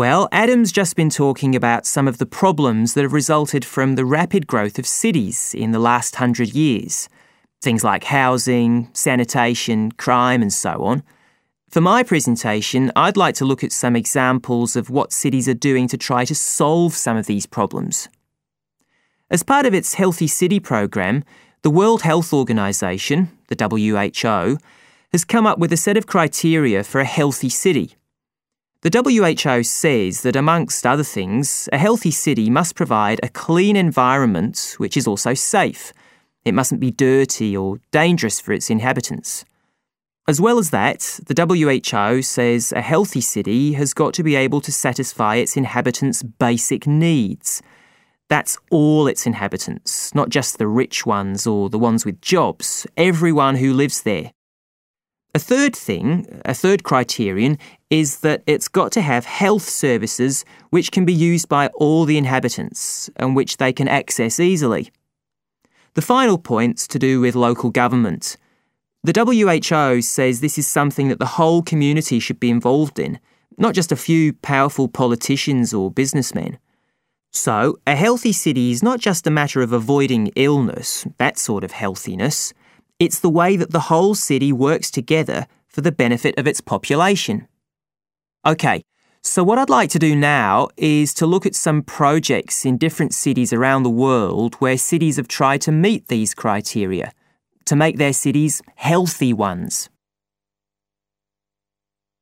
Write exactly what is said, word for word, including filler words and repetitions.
Well, Adam's just been talking about some of the problems that have resulted from the rapid growth of cities in the last hundred years. Things like housing, sanitation, crime and so on. For my presentation, I'd like to look at some examples of what cities are doing to try to solve some of these problems. As part of its Healthy City program, the World Health Organization, the W H O, has come up with a set of criteria for a healthy city. The W H O says that, amongst other things, a healthy city must provide a clean environment which is also safe. It mustn't be dirty or dangerous for its inhabitants. As well as that, the W H O says a healthy city has got to be able to satisfy its inhabitants' basic needs. That's all its inhabitants, not just the rich ones or the ones with jobs, everyone who lives there. A third thing, a third criterion, is that it's got to have health services which can be used by all the inhabitants and which they can access easily. The final point's to do with local government. The W H O says this is something that the whole community should be involved in, not just a few powerful politicians or businessmen. So, a healthy city is not just a matter of avoiding illness, that sort of healthiness. It's the way that the whole city works together for the benefit of its population. Okay, so what I'd like to do now is to look at some projects in different cities around the world where cities have tried to meet these criteria, to make their cities healthy ones.